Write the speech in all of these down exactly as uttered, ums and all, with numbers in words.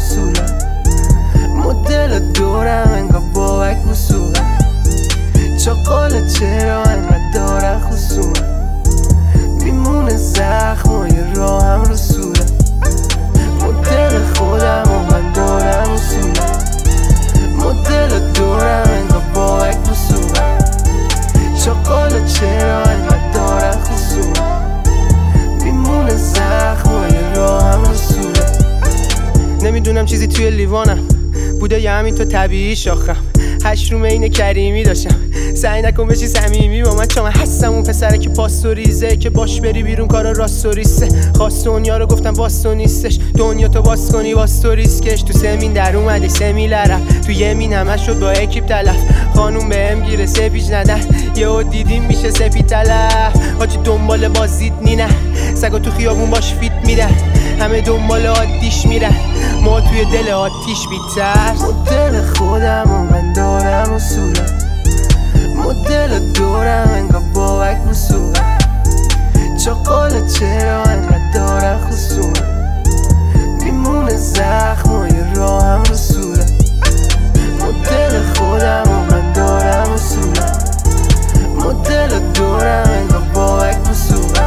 اصولا، مدل دورم انگار بابک وصولا، چاقال چرا انقدر داره خصومه، میمونه زخم و یه راه هم رسوله، مدل خودم و من دارم اصولا، مدل دورم انگار بابک وصولا، چاقال چرا انقدر داره خصومه، میمونه زخم و یه راه هم رسوله. نمیدونم چیزی توی لیوانم بوده یا همین تو طبیعی شاخم، هشت رومه اینه کریمی داشتم، سعی نکن بشی صمیمی با من چون من هستم اون پسره که پاستوریزه، که باش بری بیرون کارا راستوریسته، خواست دنیا رو گفتم باستو نیستش، دنیا تو باز کنی باستو ریسکش، تو سمین در اومده سمیل رفت، تو یمین همش شد با اکیپ تلف، خانوم بهم گیره سپیج ندن، یهو دیدیم میشه سپید تلف، حاجی دنبال بازید نینه، سگا تو خیابون باش فیت میدن، همه دنبال عادیش میرن، ما توی دل آتیش بیتر، مدل خودم و من دارم اصولا، مدل دورم انگار بابک وصولا، چاقال چرا انقدر داره خصومه، میمونه زخم و یه راه هم رسوله، مدل خودم و من دارم اصولا، مدل دورم انگار بابک وصولا،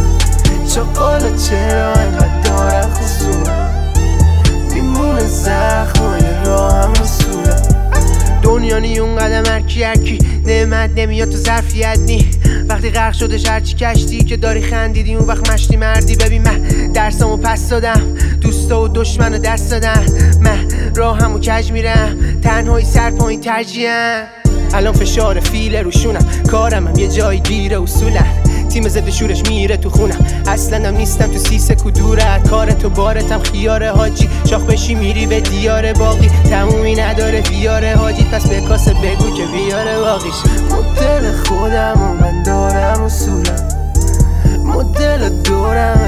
چاقال چرا انقدر داره خصومه، میمونه زخم و یه راه هم رسوله. دنیا نی اون قدم هرکی هرکی نعمت نمیاد تو ظرفیت نی، وقتی غرق شدش هرچی کشتی که داری خندیدی اون وقت مشتی مردی، ببین من درسامو پس دادم، دوستا و دشمنو دست دادم، من راهمو کج میرم، تنهایی سر پایین ترجیحم، الان فشار فیله روشونم، کارم هم یه جایی گیره اصولا، تیم ضد شورش میره تو خونم، اصلا هم نیستم تو سیسه کدورت، کار تو بارتم خیاره حاجی، شاخ بشی میری به دیار باقی، تمومی نداره بیاره حاجی، پس به کاسه بگو که بیاره باقیش، مدل خودم و من دارم اصولا، مدل دورم